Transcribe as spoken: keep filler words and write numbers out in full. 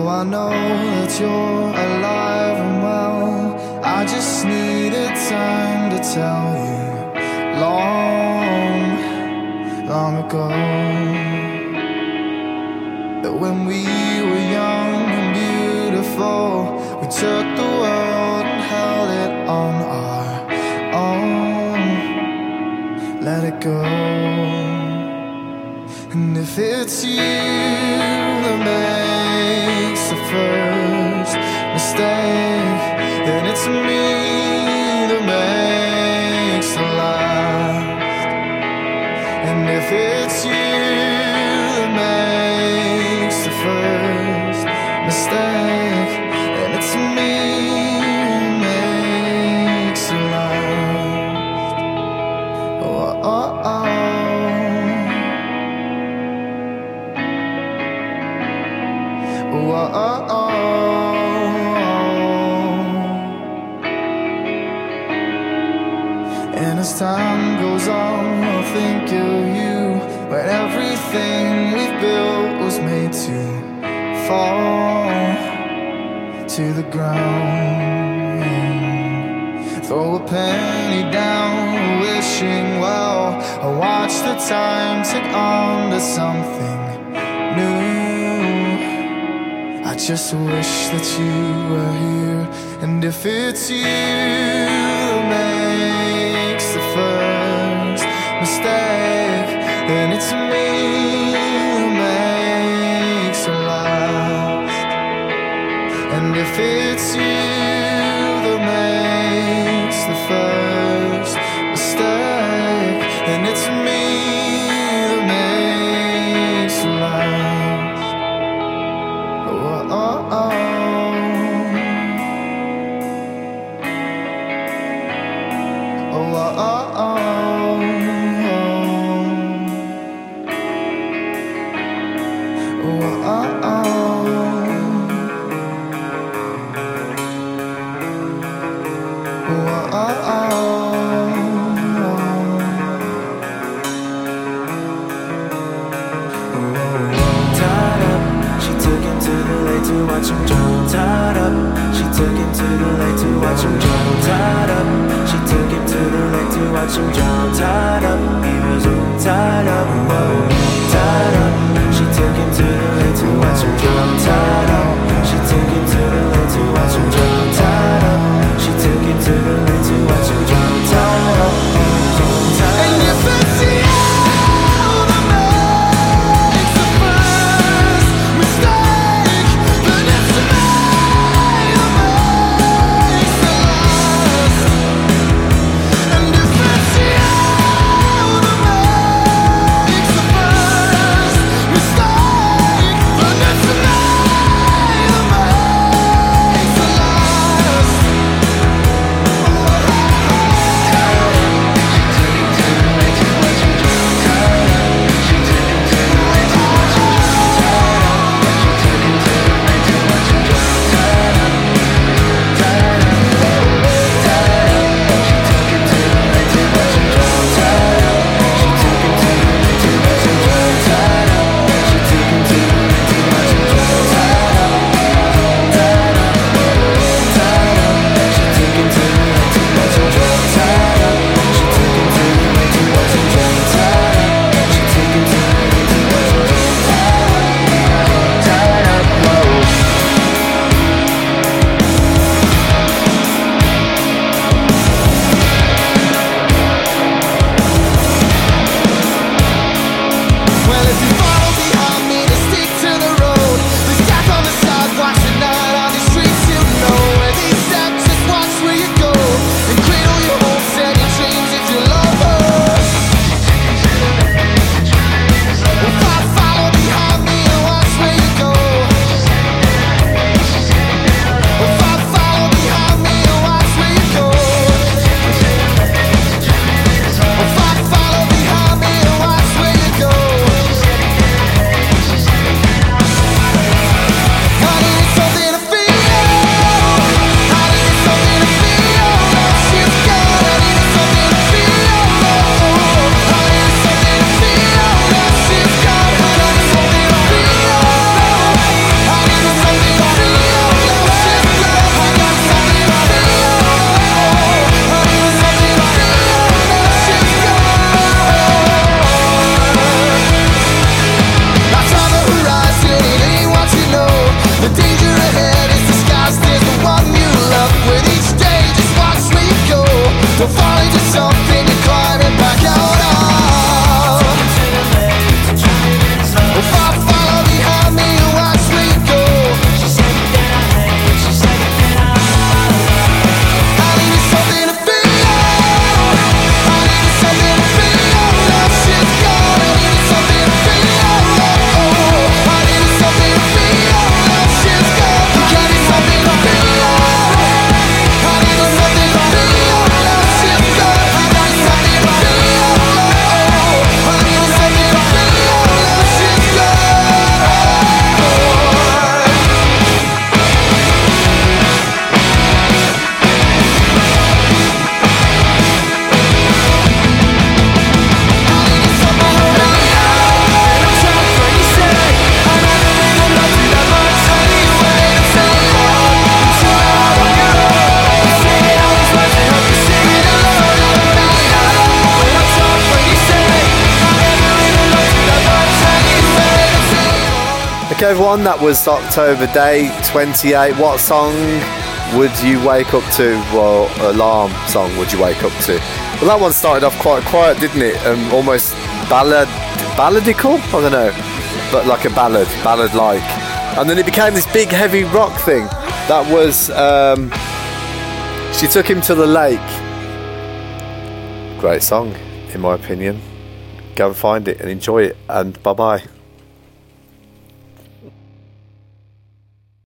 Oh, I know that you're alive and well. I just needed time to tell you long, long ago that when we were young and beautiful, we took the world and held it on our own. Let it go. And if it's you that makes the first mistake, then it's me that makes the last. And if it's you that makes the first mistake, then it's me who makes the last. Oh, oh, oh. Oh, oh, oh. And as time goes on, I'll think of you when everything we've built was made to fall to the ground. Throw a penny down, wishing well. I watch the time tick on to something new. I just wish that you were here. And if it's you that makes the first mistake, then it's me who makes the last. And if it's you that makes the first mistake, then it's me that makes the last. Oh, oh, oh. Oh, oh, oh, oh. Oh, oh, oh. Oh, oh, oh. Tied up, she took him to the lake to watch him drown. Tied up, she took him to the lake to watch him drown. Tied up, she took him to the lake to watch him drown. Tied up, he was all tied up. Whoa. Tied up, she took him to the lake to watch him drown. Tied up, she took him to the lake to watch him drown. Tied up, she took him to the lake to watch him drown. Tied up, he was all tied up. And if it's you that makes the first mistake, then it's me that makes the last. And if it's you that makes the first mistake, Okay, everyone, that was October Day twenty-eight. What song would you wake up to? Well, alarm song would you wake up to? Well, that one started off quite quiet, didn't it? Um, almost ballad, balladical? I don't know, but like a ballad, ballad-like. And then it became this big, heavy rock thing. That was, um, She Took Him to the Lake. Great song, in my opinion. Go and find it and enjoy it, and bye-bye.